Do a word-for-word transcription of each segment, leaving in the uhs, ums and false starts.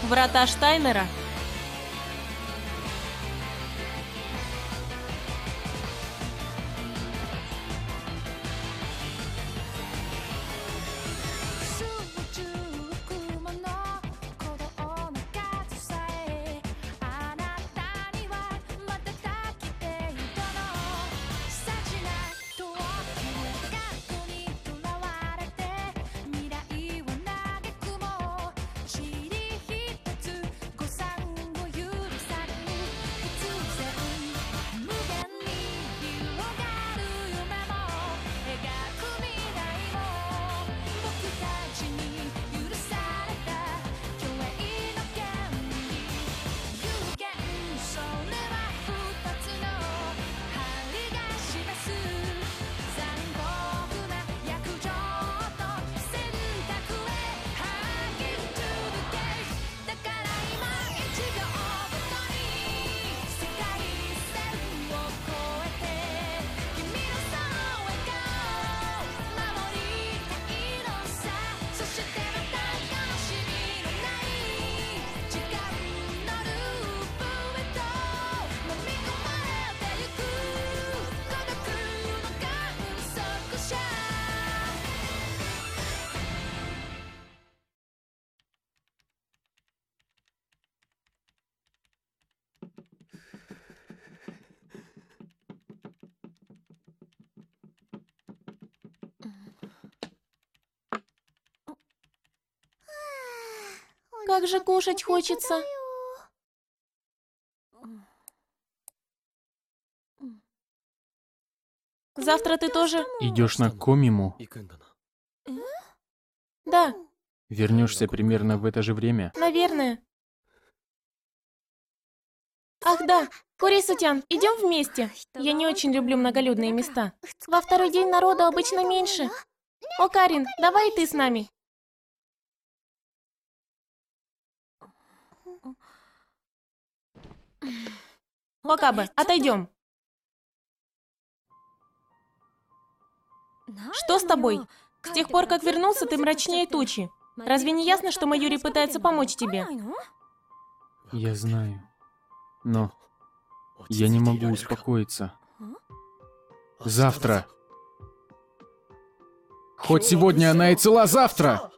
Врата Штайнера. Как же кушать хочется. Завтра ты тоже... Идешь на Комиму? Да, Вернешься примерно в это же время? наверное. Ах да, Курисутян, идем вместе. Я не очень люблю многолюдные места. Во второй день народу обычно меньше. О, Карин, давай и ты с нами. Окабе, отойдем. Что с тобой? С тех пор, как вернулся, ты мрачнее тучи. Разве не ясно, что Майюри пытается помочь тебе? Я знаю. Но я не могу успокоиться. Завтра. Хоть сегодня она и цела, завтра!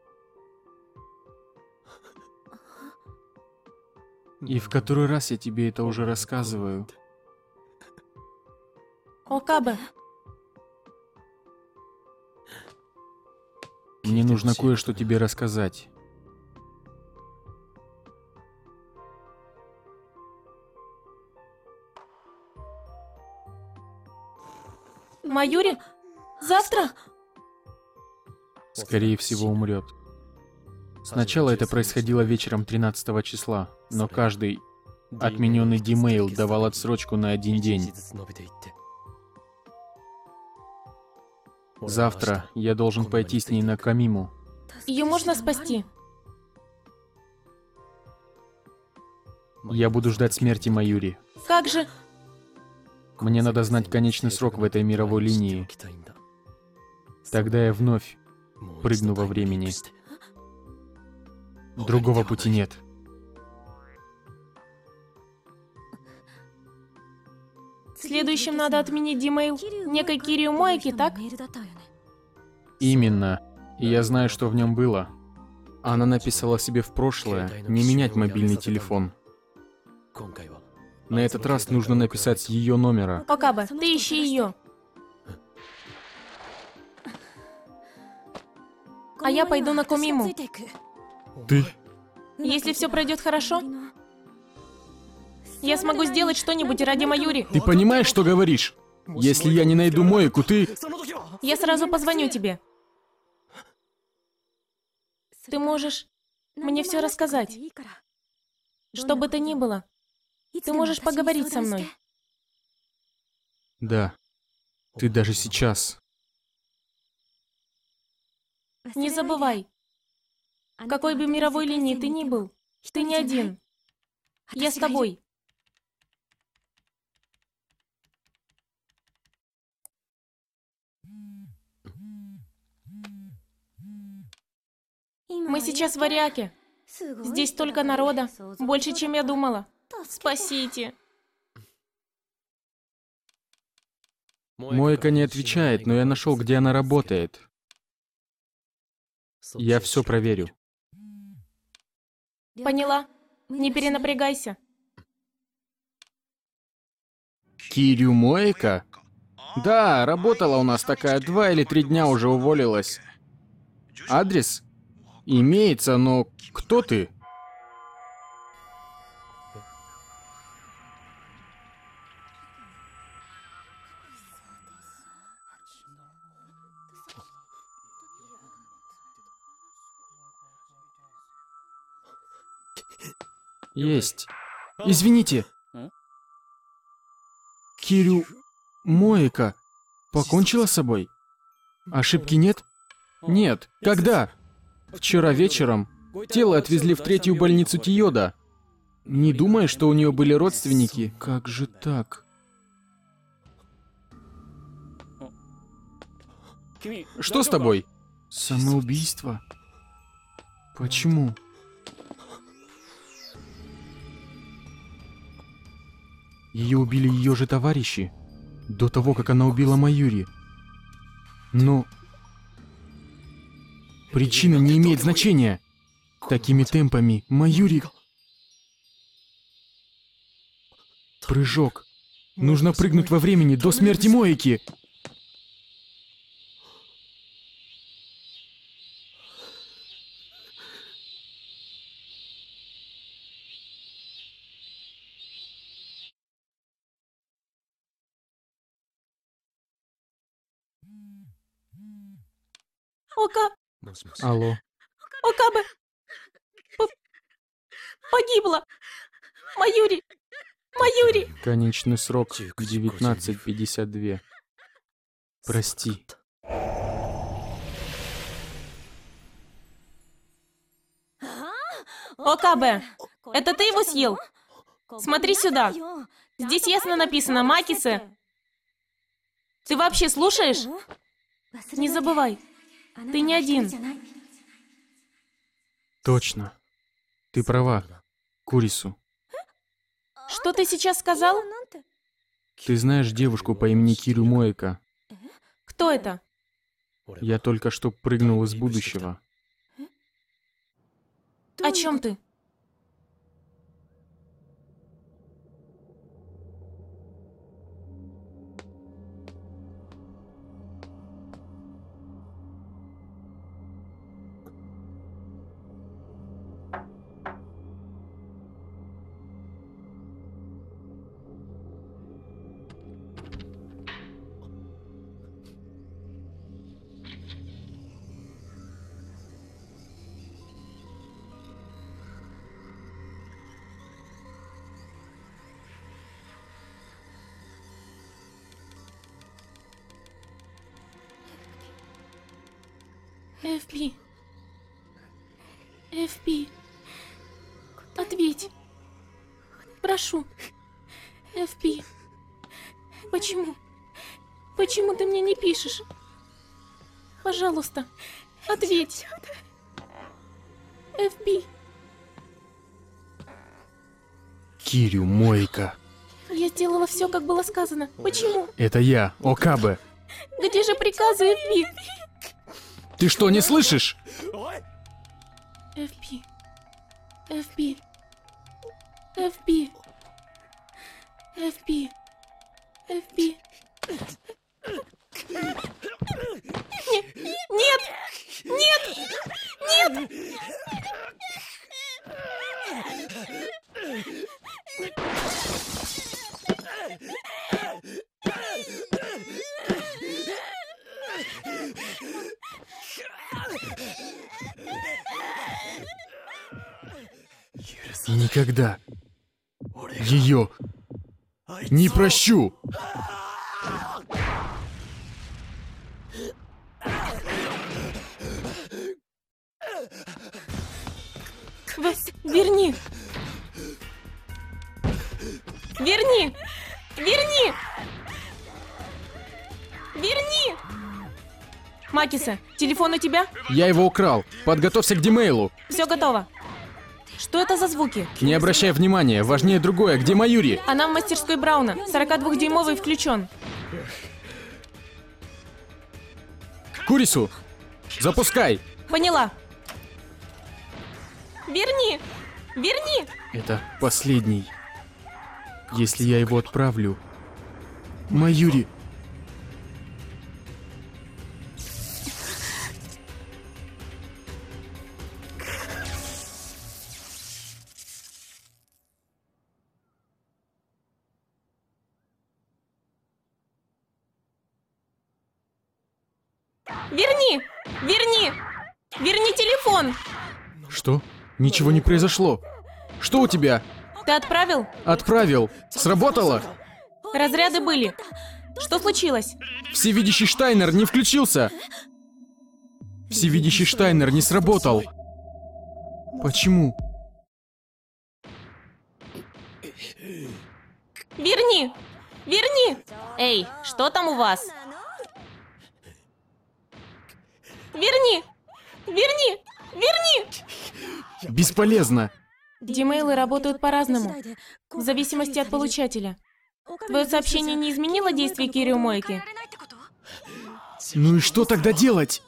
И в который раз я тебе это уже рассказываю. Окабе, Мне нужно кое-что тебе рассказать. Майюри? Завтра? Скорее всего, умрет. Сначала это происходило вечером тринадцатого числа, но каждый отмененный димейл давал отсрочку на один день. Завтра я должен пойти с ней на Камиму. Ее можно спасти? Я буду ждать смерти Майюри. Как же? Мне надо знать конечный срок в этой мировой линии. Тогда я вновь прыгну во времени. Другого пути нет. Следующим надо отменить димейл некой Кирию Моэки, так? Именно. И я знаю, что в нем было. Она написала себе в прошлое не менять мобильный телефон. На этот раз нужно написать с ее номера. Окабе, ты ищи ее. А я пойду на Комиму. Ты? Если все пройдет хорошо, я смогу сделать что-нибудь ради Майюри. Ты понимаешь, что говоришь? Если я не найду Моэку, ты... Я сразу позвоню тебе. Ты можешь мне все рассказать. Что бы то ни было, ты можешь поговорить со мной. Да. Ты даже сейчас. Не забывай, в какой бы мировой линии ты ни был, ты не один. Я с тобой. Мы сейчас в Ариаке. Здесь столько народа. Больше, чем я думала. Спасите. Моэка не отвечает, но я нашел, где она работает. Я все проверю. Поняла. Не перенапрягайся. Кирю Моэка? Да, работала у нас такая, два или три дня уже уволилась. Адрес? Имеется, но кто ты? Есть. Извините. Кирю Моэка покончила с собой? Ошибки нет? Нет. Когда? Вчера вечером. Тело отвезли в третью больницу Тиода. Не думая, что у нее были родственники. Как же так? Что с тобой? Самоубийство? Почему? Ее убили ее же товарищи. До того, как она убила Маюри. Но... Причина не имеет значения. Такими темпами Маюри... Прыжок. Нужно прыгнуть во времени до смерти Моэки. Ока... Алло. Окабе... П- Погибла. Маюри. Маюри. Конечный срок девятнадцать пятьдесят два. Прости. Окабе, это ты его съел? Смотри сюда. Здесь ясно написано «Макисе». Ты вообще слушаешь? Не забывай, ты не один. Точно. Ты права, Курису. Что ты сейчас сказал? Ты знаешь девушку по имени Кирю Моэка? Кто это? Я только что прыгнул из будущего. О чем ты? эф пи. эф пи. Ответь. Прошу. эф пи. Почему? Почему ты мне не пишешь? Пожалуйста, ответь. эф пи. Кирю Моэка. Я сделала все, как было сказано. Почему? Это я, Окабе. Где же приказы, эф пи? Ты что, не слышишь? эф пи. эф пи. эф пи. эф пи. эф пи. Нет! Нет! Нет! Никогда ее не прощу. В- Верни! Верни! Верни! Верни! Макиса, телефон у тебя? Я его украл. Подготовься к демейлу. Все готово. Что это за звуки? Не обращай внимания, важнее другое. Где Маюри? Она в мастерской Брауна. сорокадвухдюймовый включен. Курису, запускай! Поняла. Верни! Верни! Это последний. Если я его отправлю... Маюри... Верни! Верни! Верни телефон! Что? Ничего не произошло. Что у тебя? Ты отправил? Отправил. Сработало? Разряды были. Что случилось? Всевидящий Штайнер не включился. Всевидящий Штайнер не сработал. Почему? Верни! Верни! Эй, что там у вас? Верни! Верни! Верни! Бесполезно. Димейлы работают по-разному, в зависимости от получателя. Твое сообщение не изменило действие Кирио Моэки? Ну и что тогда делать?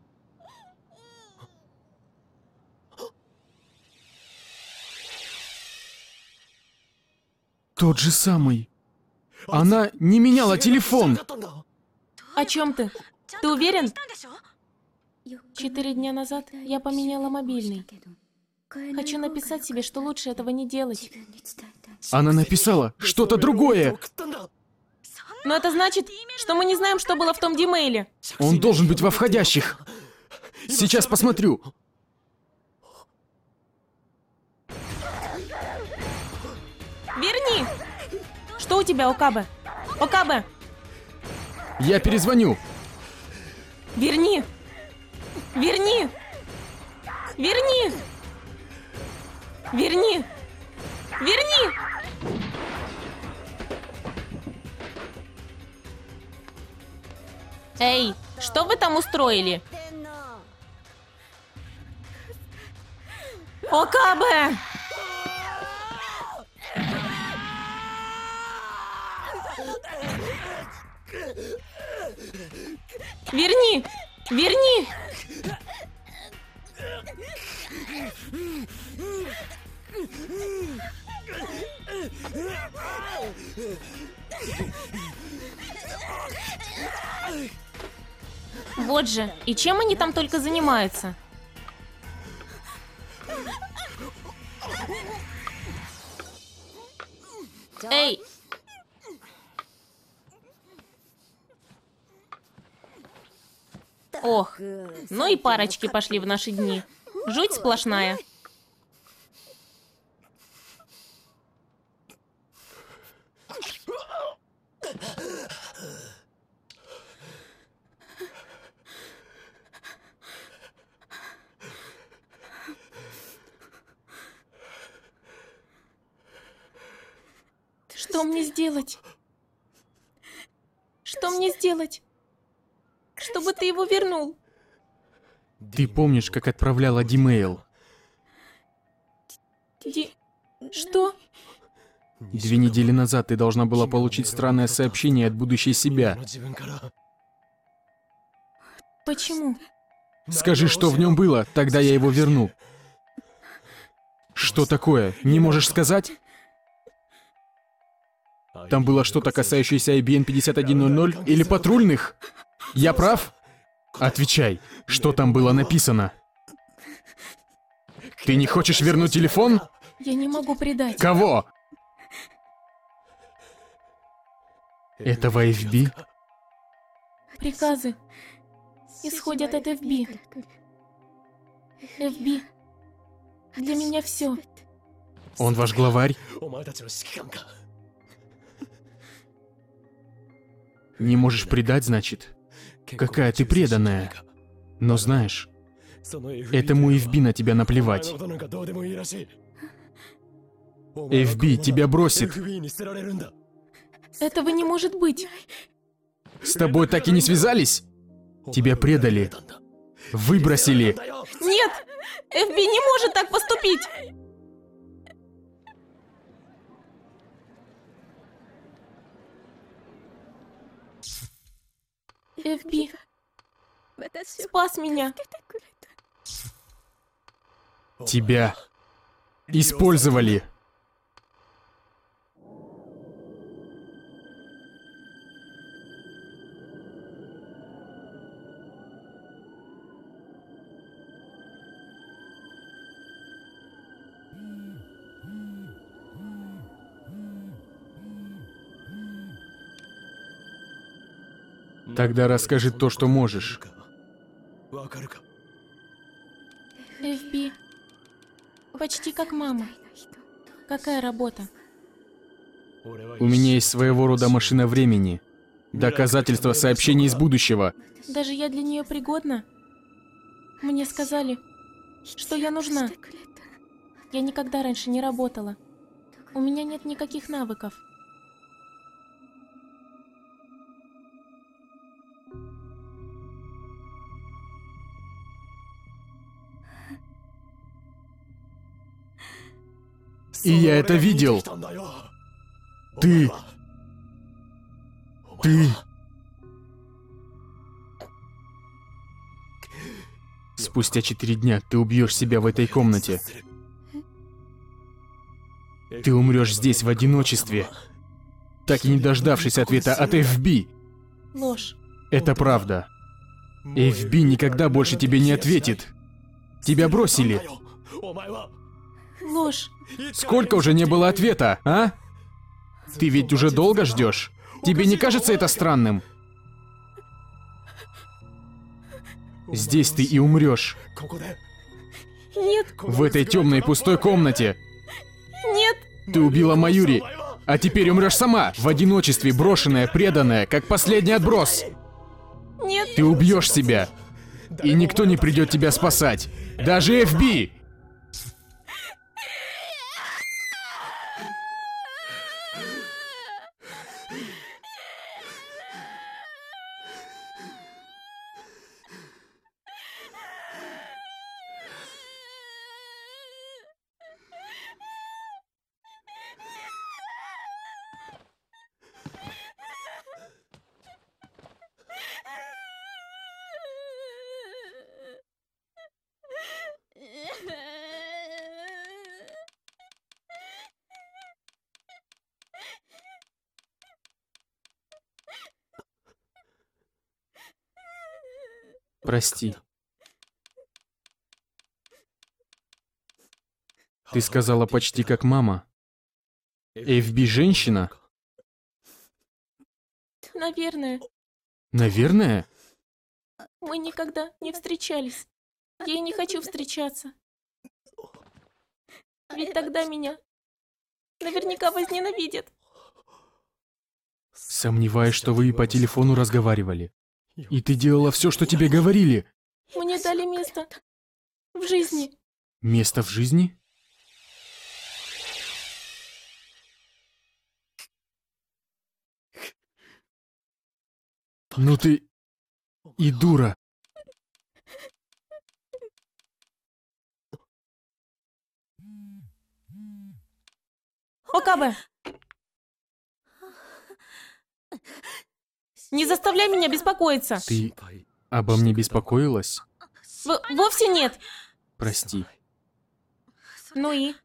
Тот же самый. Она не меняла телефон. О чем ты? Ты уверен? Четыре дня назад я поменяла мобильный. Хочу написать себе, что лучше этого не делать. Она написала что-то другое. Но это значит, что мы не знаем, что было в том димейле. Он должен быть во входящих. Сейчас посмотрю. Верни! Что у тебя, Окабе? Окабе! Я перезвоню. Верни! Верни! Верни! Верни! Верни! Эй, что вы там устроили? Окабе! Верни! Верни! Вот же, и чем они там только занимаются? Эй! Ох, ну и парочки пошли в наши дни. Жуть сплошная. Что мне сделать? Что мне сделать? Чтобы ты его вернул. Ты помнишь, как отправляла димейл? Ди... Что? Две недели назад ты должна была получить странное сообщение от будущей себя. Почему? Скажи, что в нем было, тогда я его верну. Что такое? Не можешь сказать? Там было что-то, касающееся ай би эм пятьдесят один ноль ноль или патрульных? Я прав? Отвечай, что там было написано? Ты не хочешь вернуть телефон? Я не могу предать. Кого? Этого эф би? Приказы исходят от эф би. эф би для меня все. Он ваш главарь? Не можешь предать, значит? Какая ты преданная. Но знаешь, этому эф би на тебя наплевать. эф би тебя бросит. Этого не может быть. С тобой так и не связались? Тебя предали. Выбросили. Нет! эф би не может так поступить! эф би спас меня. Тебя использовали. Тогда расскажи то, что можешь. эф би почти как мама. Какая работа? У меня есть своего рода машина времени. Доказательство сообщений из будущего. Даже я для нее пригодна? Мне сказали, что я нужна. Я никогда раньше не работала. У меня нет никаких навыков. И я это видел. Ты... Ты... Спустя четыре дня ты убьешь себя в этой комнате. Ты умрешь здесь в одиночестве, так и не дождавшись ответа от эф би. Ложь. Это правда. эф би никогда больше тебе не ответит. Тебя бросили. Ложь. Сколько уже не было ответа, а? Ты ведь уже долго ждешь? Тебе не кажется это странным? Здесь ты и умрешь. Нет. В этой темной пустой комнате. Нет. Ты убила Маюри, а теперь умрешь сама, в одиночестве, брошенная, преданная, как последний отброс. Нет. Ты убьешь себя, и никто не придет тебя спасать. Даже эф би! Прости. Ты сказала почти как мама. эф би женщина? Наверное, Наверное? мы никогда не встречались. Я и не хочу встречаться. Ведь тогда меня наверняка возненавидят. Сомневаюсь, что вы и по телефону разговаривали. И ты делала все, что тебе говорили. Мне дали место в жизни. Место в жизни? Ну ты и дура. Окабе! Не заставляй меня беспокоиться. Ты обо мне беспокоилась? В- вовсе нет. Прости. Ну и?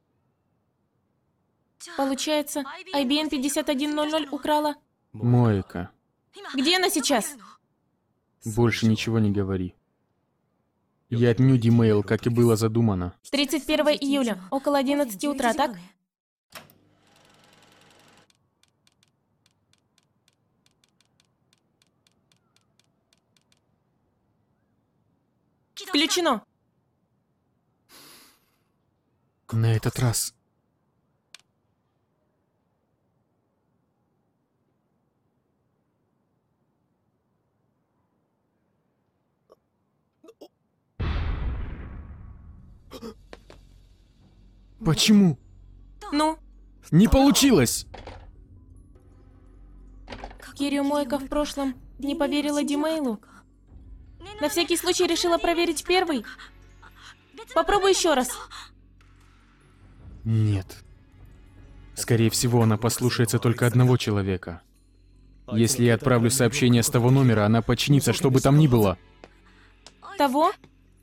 Получается, ай би эм пятьдесят один ноль ноль украла. Моэка, Где она сейчас? больше ничего не говори. Я отменю Димейл, как и было задумано. тридцать первого июля, около одиннадцати утра, так? Включено. На этот раз. Почему? Ну, Не получилось! Кирио Моэка в прошлом не поверила Димейлу. На всякий случай решила проверить первый. Попробуй еще раз. Нет. Скорее всего, она послушается только одного человека. Если я отправлю сообщение с того номера, она подчинится, что бы там ни было. Того?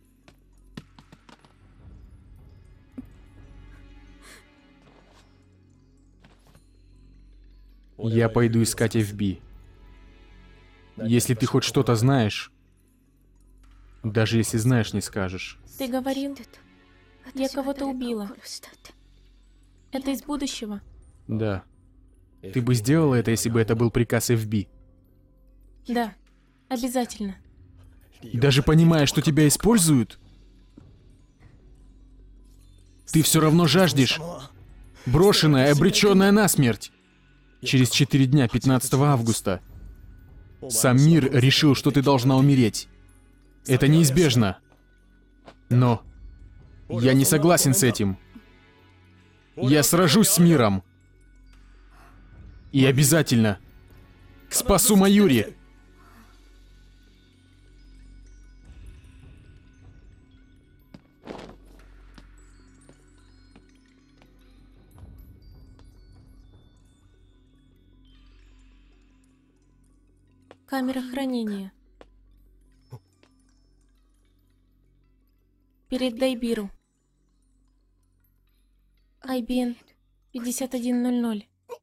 Я пойду искать эф би. Если ты хоть что-то знаешь, даже если знаешь, не скажешь. Ты говорил, я кого-то убила. Это из будущего. Да. Ты бы сделала это, если бы это был приказ эф би? Да, обязательно. Даже понимая, что тебя используют? Ты все равно жаждешь. Брошенная, обреченная на смерть. Через четыре дня, пятнадцатого августа. Сам мир решил, что ты должна умереть. Это неизбежно. Но я не согласен с этим. Я сражусь с миром. И обязательно спасу Маюри. Камера хранения. Перед Дайбиру. ай би эн пятьдесят один ноль ноль.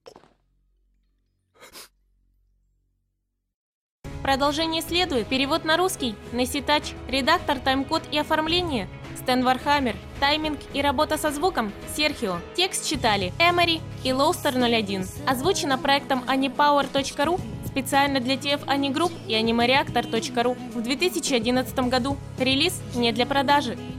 Продолжение следует. Перевод на русский. Неситач. Редактор, тайм-код и оформление. Стэн Вархаммер. Тайминг и работа со звуком. Серхио. Текст читали Эмори и Лоустер ноль один. Озвучено проектом анимепауэр точка ру специально для ти эф Ани Групп и анимереактор точка ру в две тысячи одиннадцатом году. Релиз не для продажи.